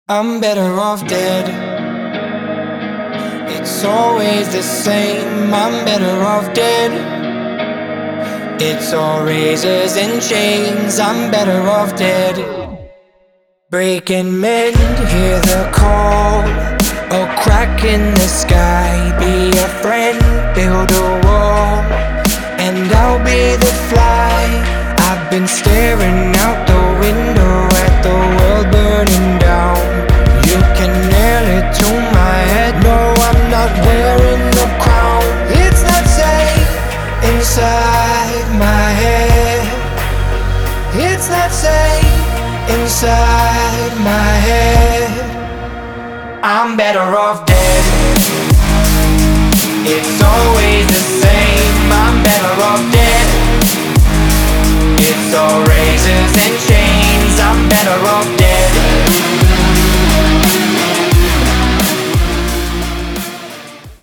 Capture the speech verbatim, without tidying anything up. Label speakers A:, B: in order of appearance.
A: I'm better off dead. It's always the same. I'm better off dead. It's all razors and chains. I'm better off dead. Break and mend, hear the call. A crack in the sky. Be a friend, build a wall, and I'll be the fly. I've been staring out the window at the world burning down. You can nail it to my head. No, I'm not wearing the crown. It's not safe inside my head. It's not safe inside my head. I'm better off dead. It's always the same. I'm better off dead. It's all razors and chains. I'm better off dead.